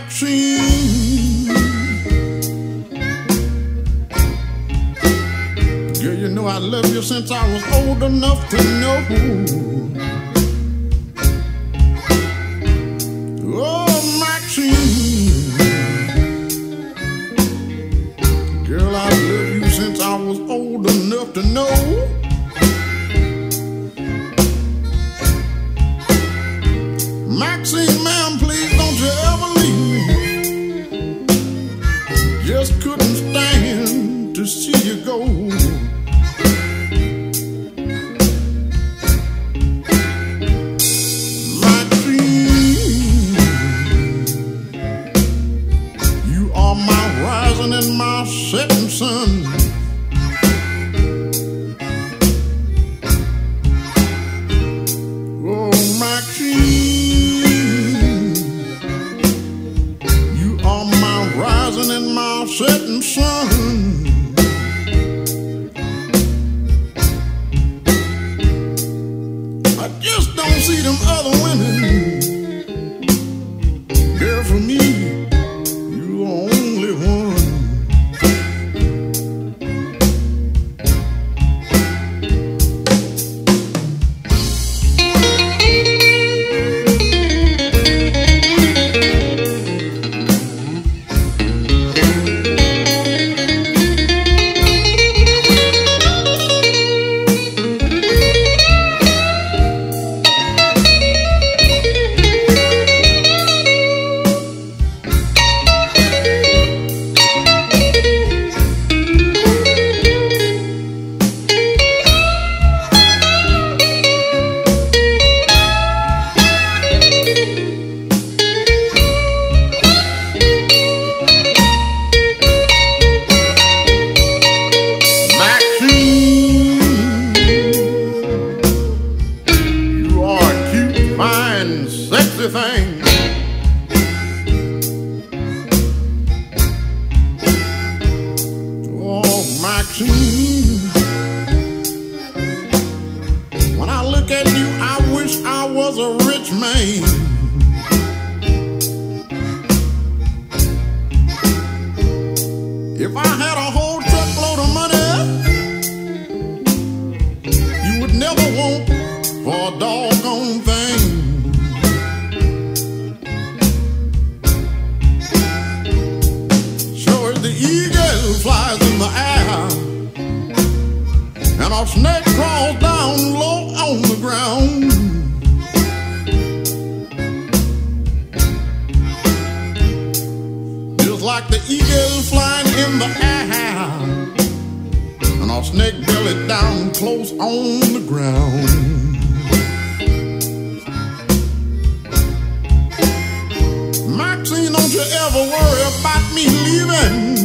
Maxine. Girl, you know I love you since I was old enough to know. Oh, Maxine. Girl, I love you since I was old enough to know. Maxine, ma'am, please don't you ever leave me. Just couldn't stand to see you go. Maxine, you are my rising and my setting sun. Oh, Maxine, you are my rising and my setting sun. I just don't see them other women. Girl, for me, you the only one. Sexy thing. Oh, Maxine, when I look at you, I wish I was a rich man. If I had a whole truckload of money, you would never want for a doggone thing. The eagle flies in the air, and a snake crawls down low on the ground. Just like the eagle flying in the air, and a snake belly down close on the ground. Maxine, don't you ever worry about me leaving.